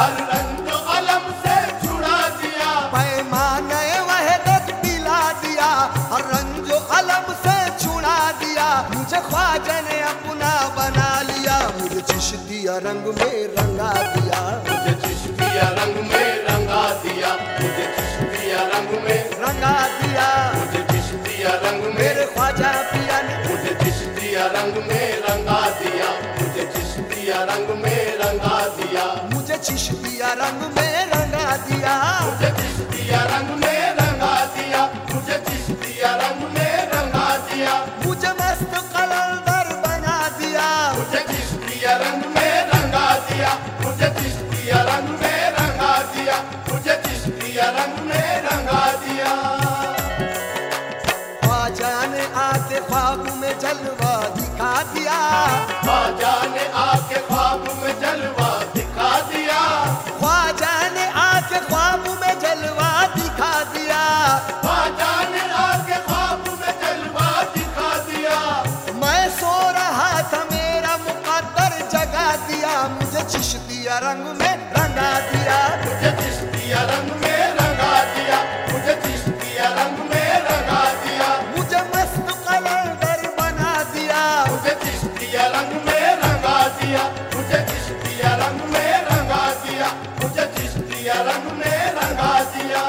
हर रंग अलम से छुड़ा दिया, पैमाने वहदत दिला दिया, हर रंज अलम से छुड़ा दिया। मुझे ख्वाजा ने अपना बना लिया, मुझे चिश्तिया रंग में रंगा दिया, मुझे चिश्तिया रंग में रंगा दिया, मुझे चिश्तिया रंग में रंगा दिया। मुझे चिश्तिया रंग में मेरे ख्वाजा पिया ने मुझे चिश्तिया रंग में रंगा दिया, मुझे चिश्तिया रंग में रंगा दिया, मुझे चिश्तिया रंग में रंगा दिया, मुझे चिश्तिया रंग में रंगा दिया, मुझे चिश्तिया रंग में रंगा दिया, मुझे मस्त कलंदर बना दिया, मुझे चिश्तिया रंग में रंगा दिया, मुझे चिश्तिया रंग में रंगा दिया, मुझे चिश्तिया रंग में रंगा दिया। ख्वाजा ने आके ख्वाब में जलवा दिखा दिया, ख्वाजा ने आके ख्वाब में जलवा दिखा दिया, ख्वाजा ने आके ख्वाब में जलवा दिखा दिया। ख्वाजा ने आके ख्वाब में जलवा दिखा दिया। मैं सो रहा था मेरा मुकद्दर जगा दिया, मुझे चिश्तिया रंग में रंगा दिया, मुझे चिश्तिया रंग में रंगा दिया, मुझे चिश्तिया रंग में रंगा दिया, मुझे मस्त कलंदर बना दिया, मुझे चिश्तिया रंग में रंगा दिया, मुझे चिश्तिया रंग में रंगा दिया, मुझे चिश्तिया रंग में रंगा दिया।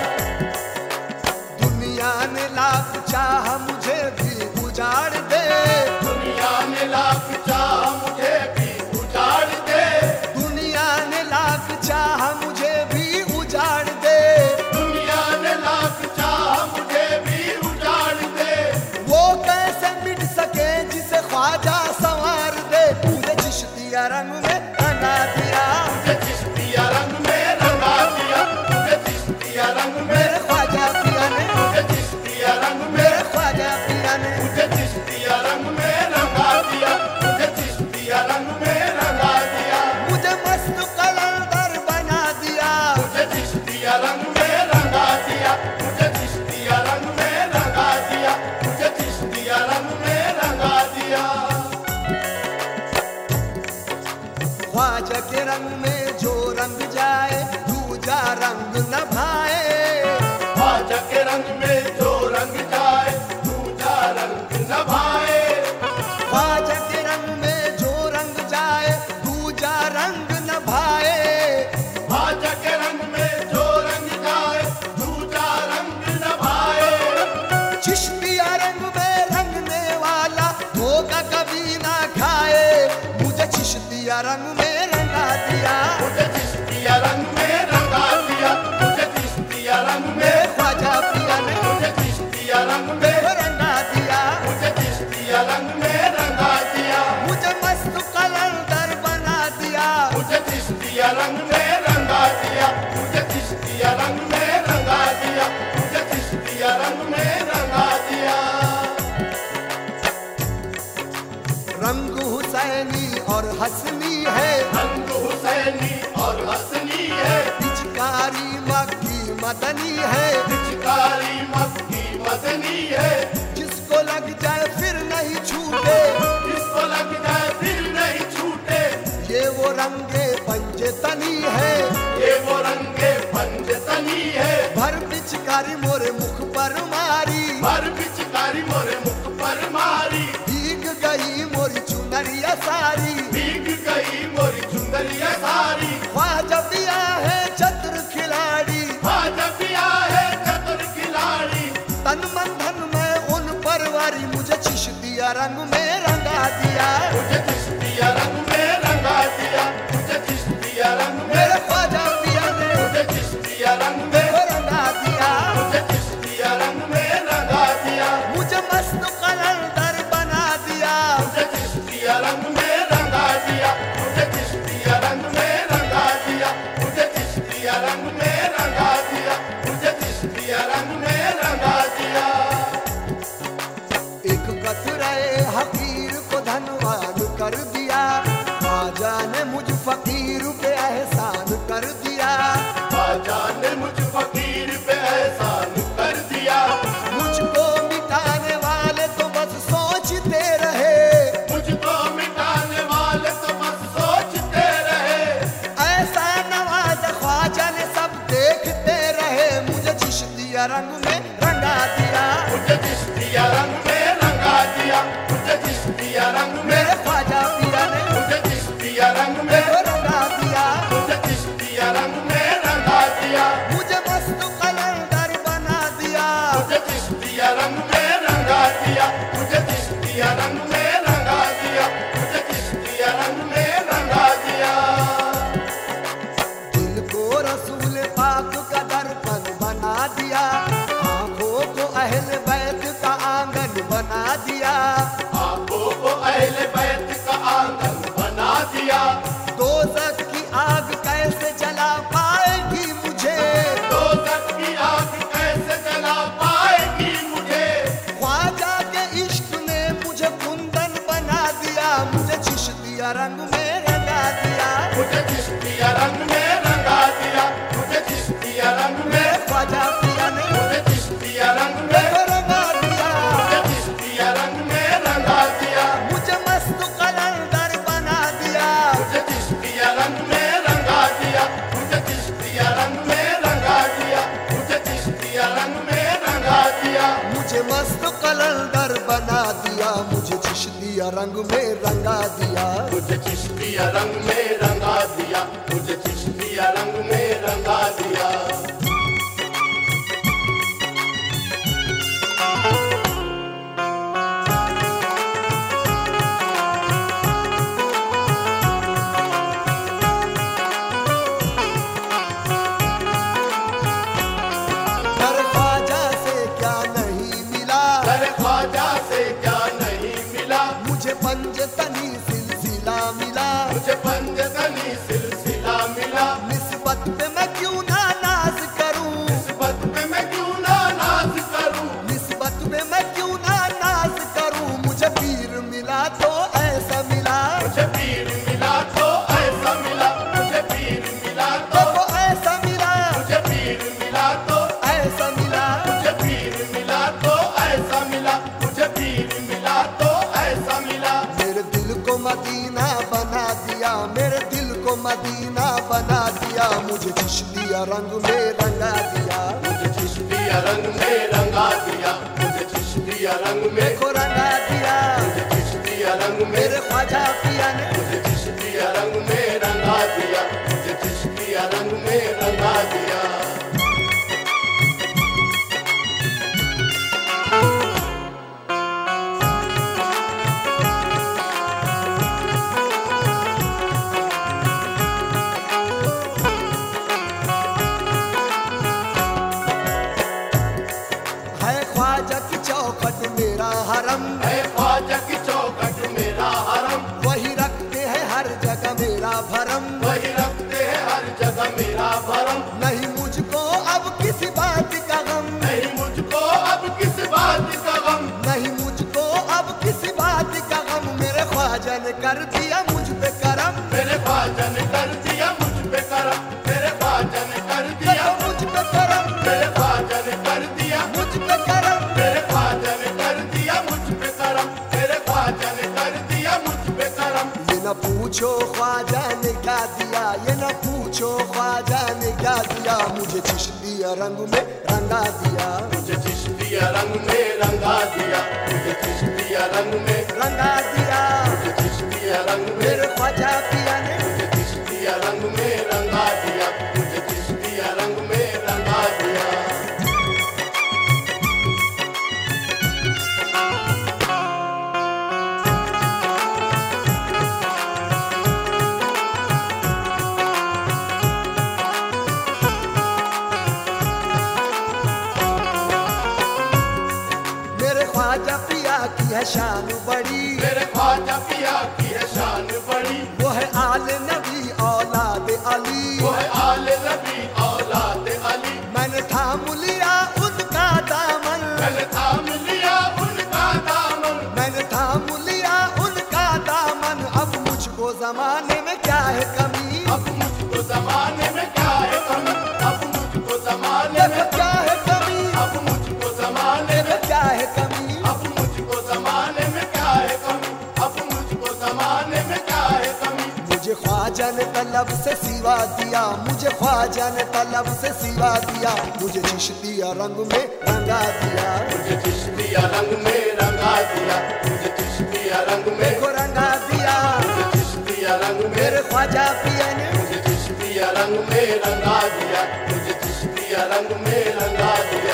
दुनिया ने लाख चाह मुझे भी उजाड़ दे, दुनिया ने लाख चाह मुझे भी उजाड़ दे, दुनिया ने लाख चाह मुझे भी उजाड़ दे। दुनिया ने लाख चाह मुझे भी उजाड़ दे, वो कैसे मिट सके जिसे ख्वाजा संवार दे, मुझे चिश्तिया रंग में रंगा दिया, मुझे चिश्तिया रंग में रंगा दिया, मुझे चिश्तिया रंग में मेरे ख्वाजा पिया ने, मुझे चिश्तिया रंग में मेरे ख्वाजा पिया ने मुझे चिश्तिया रंग में रंगा दिया, मुझे चिश्तिया रंग में रंगा दिया, मुझे मस्त कलंदर बना दिया, मुझे चिश्तिया रंग में रंगा दिया, मुझे चिश्तिया रंग में रंगा दिया, मुझे चिश्तिया रंग में रंगा दिया। ख्वाजा के रंग में जो रंग जाए दूजा रंग न भाए, ख्वाजा के रंग में जो रंग जाए दूजा रंग न भाए, ख्वाजा के रंग में जो रंग जाए दूजा रंग न भाए। ख्वाजा के रंग में जो रंग जाए दूजा रंग न भाए, चिश्तिया रंग में रंगने वाला धोखा कभी ना खाए, मुझे चिश्तिया रंग में रंगा दिया, मुझे चिश्तिया रंग में रंगा दिया, मुझे चिश्तिया रंग में मेरे ख्वाजा पिया ने मुझे चिश्तिया रंग में रंगा दिया, मुझे चिश्तिया रंग में रंगा दिया, मुझे मस्त कलंदर बना दिया, मुझे चिश्तिया रंग में रंगा दिया, मुझे चिश्तिया रंग में रंगा दिया, मुझे चिश्तिया रंग में रंगा दिया। रंग हुसैनी और हसनी है, रंग हुसैनी और हसनी है, पिचकारी मक्की मदनी है, पिचकारी मक्की मदनी है, जिसको लग जाए फिर नहीं छूटे, जिसको लग जाए फिर नहीं छूटे, ये वो रंगे पंजे तनी है, ये वो रंगे पंजतनी है, भर पिचकारी मोरे मुख पर मारी, भर पिचकारी मोरे मुख पर मारी, भीग गई मोरी चुनरिया सारी, भीग गई मोरी चुंदरिया सारी, ख्वाजा पिया है चतुर खिलाड़ी, ख्वाजा पिया है चतुर खिलाड़ी, तन मन धन में उन पर वारी, मुझे चिश्तिया रंग में रंगा दिया, मुझे चिश्तिया रंग में रंगा दिया, मुझे चिश्तिया रंग में मेरे ख्वाजा पिया ने मुझे चिश्तिया रंग में रंगा दिया, मुझे चिश्तिया रंग में रंगा दिया, मुझे मस्त कलंदर बना दिया, मुझे चिश्तिया रंग में रंगा दिया, मुझे चिश्तिया रंग में रंगा दिया, मुझे चिश्तिया रंग में रंगा दिया, मुझे चिश्तिया रंग में रंगा दिया। एक कतरे हकीर को धनवा चिश्तिया रंग में रंगा दिया, मुझे चिश्तिया रंग में रंगा दिया, मुझे चिश्तिया रंग में, मेरे ख्वाजा पिया ने मुझे चिश्तिया रंग में, रंगा दिया, मुझे चिश्तिया रंग में रंगा दिया, मुझे मस्त कलंदर बना दिया, मुझे चिश्तिया रंग में रंगा दिया, मुझे चिश्तिया रंग में रंगा दिया, मुझे चिश्तिया रंग में रंगा दिया। दिल को रसूल पाक का दर्पण बना दिया, आंखों को अहले बैत का आंगन बना दिया, आंखों को अहले बैत का आंगन बना दिया, दोज़ख की आग कैसे जला पाएगी मुझे, दोज़ख की आग कैसे जला पाएगी मुझे, ख्वाजा के इश्क ने मुझे कुंदन बना दिया, मुझे चिश्तिया रंग में रंगा दिया, मुझे चिश्तिया रंग में रंगा दिया, मुझे चिश्तिया रंग में, ख्वाजा पिया ने मुझे चिश्तिया रंग में, रंगा दिया, मुझे चिश्तिया रंग में रंगा दिया, मुझे मस्त कलंदर बना दिया, मुझे चिश्तिया रंग में रंगा दिया, मुझे चिश्तिया रंग में रंगा दिया, मुझे चिश्तिया रंग में रंगा दिया, मुझे मस्त कलंदर बना दिया, मुझे चिश्तिया रंग में रंगा दिया, मुझे चिश्तिया रंग में रंगा दिया, मुझे चिश्तिया रंग में रंगा दिया। कर ख्वाजा से क्या नहीं मिला, कर ख्वाजा से क्या नहीं मिला, मुझे पंजतनी सिलसिला मिला, मुझे पंजतनी सिलसिला मिला, निस्बत पे मैं क्यों ना नाज करूं, निस्बत पे मैं क्यों ना नाज करूं, निस्बत पे मैं क्यों ना नाज करूं, मुझे पीर मिला तो ऐसा मिला, मुझे पीर मिला तो ऐसा मिला, मुझे पीर मिला तो, तो ऐसा मिला, मुझे पीर मिला तो, ऐसा मिला, मुझे पीर मिला तो ऐसा मिला, मुझे पीर मिला तो ऐसा मिला, मेरे दिल को मदीना बना दिया, मेरे दिल को मदीना बना दिया, मुझे चिश्तिया रंग में रंगा दिया, मुझे चिश्तिया रंग में रंगा दिया, मुझे चिश्तिया रंग में, देखो रंगा दिया, मुझे चिश्तिया रंग में, मेरे ख्वाजा पिया ने मुझे चिश्तिया रंग में रंगा दिया, मुझे चिश्तिया रंग में रंगा दिया। है ख्वाजा की चौखट मेरा हरम, है ख्वाजा की चौखट मेरा हरम, वही रखते हैं हर जगह मेरा भरम, वही रखते हैं हर जगह मेरा भरम, नहीं मुझको अब किसी बात का गम, नहीं मुझको अब किस बात का गम, नहीं मुझको अब किसी बात का गम, मेरे ख्वाजा ने कर दिया मुझ पे करम, मेरे ख्वाजा ने कर दिया मुझ पे करम, मेरे ख्वाजा ने कर दिया, देखो मुझ पे करम, मेरे ख्वाजा ने कर दिया, मुझ पे करम, मेरे ख्वाजा ने कर दिया मुझ पे करम, मेरे ख्वाजा ने कर दिया मुझ पे करम, ये न पूछो ख्वाजा ने क्या दिया, ये न पूछो ख्वाजा ने क्या दिया, मुझे चिश्तिया रंग में रंगा दिया, मुझे चिश्तिया रंग में रंगा दिया, मुझे चिश्तिया रंग में, रंगा दिया, मुझे चिश्तिया रंग में, मेरे ख्वाजा पिया ने मुझे चिश्तिया रंग में रंगा दिया, मुझे चिश्तिया रंग में रंगा दिया। मेरे ख्वाजा पिया की है शान बड़ी, मेरे ख्वाजा पिया की है शान बड़ी, वो है आले नबी औलाद अली, वो है आले नबी औलाद अली, मैंने थाम लिया उनका दामन, मैंने थाम लिया उनका दामन, मैंने थाम लिया उनका दामन, अब मुझको जमाने में क्या है कमी, अब मुझको जमाने में क्या है कमी, अब मुझको जमाने में, देखो क्या है कमी, अब मुझको जमाने में, देखो क्या है कमी, अब मुझको जमाने में क्या है कमी, अब मुझको जमाने में क्या है कमी, मुझे ख्वाजा ने तलब तलब से सिवा दिया, मुझे ख्वाजा ने तलब से सिवा दिया, मुझे चिश्तिया रंग में रंगा दिया, मुझे चिश्तिया रंग में रंगा दिया, मुझे चिश्तिया रंग में मेरे को रंगा दिया, मुझे चिश्तिया रंग में मेरे ख्वाजा पिया ने मुझे चिश्तिया रंग में रंगा दिया, मुझे चिश्तिया रंग में रंगा दिया।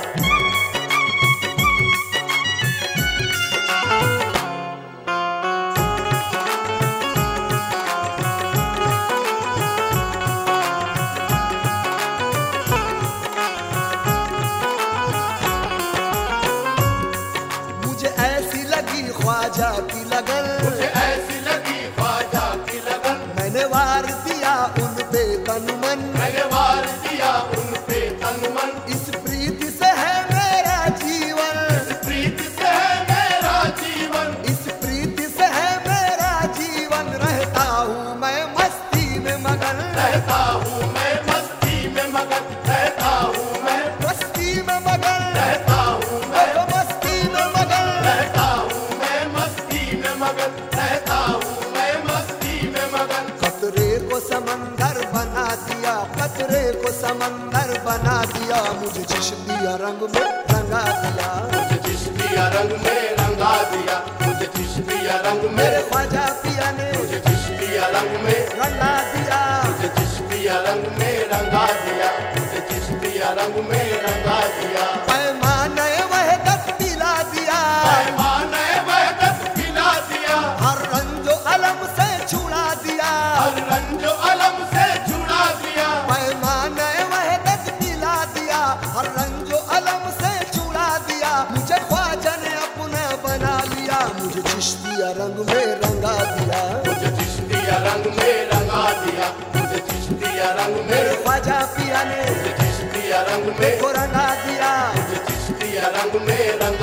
मुझे ऐसी लगी ख्वाजा की लगन, मुझे ऐसी लगी ख्वाजा की लगन, मैंने वार दिया उन पे तन मन, मैंने वार दिया उन पे तन मन, इस प्रीति से है मेरा जीवन, इस प्रीति से है मेरा जीवन, इस प्रीति से है मेरा जीवन, रहता हूँ मैं मस्ती में मगन, रहता हूँ मैं मस्ती में मगन, रहता हूँ मैं मस्ती में मगन, रहता हूँ मैं मस्ती में मगन, रहता हूँ मैं मस्ती में मगन, रहता हूँ मैं मस्ती में मगन। कतरे को समंदर बना दिया, कतरे को समंदर बना दिया, मुझे चिश्तिया रंग में रंगा दिया, मुझे चिश्तिया रंग में रंगा दिया, मुझे चिश्तिया रंग में मेरे ख्वाजा पिया ने मुझे चिश्तिया रंग में रंगा दिया, मुझे चिश्तिया रंग में रंगा दिया, मुझे चिश्तिया रंग में रंगा दिया। पैमाने वहदत पिला दिया, पैमाने वहदत पिला दिया, हर रंजो अलम से छुड़ा दिया, हर रंजो अलम से छुड़ा दिया, पैमाने वहदत पिला दिया, हर रंजो अलम से छुड़ा दिया, मुझे ख्वाजा ने अपना बना लिया, मुझे चिश्तिया रंग में रंगा दिया, मुझे चिश्तिया रंग में रंगा दिया, मुझे चिश्तिया रंग में मेरे ख्वाजा पिया ने मुझे चिश्तिया रंग में को रंगा दिया, मुझे चिश्तिया रंग में रंगा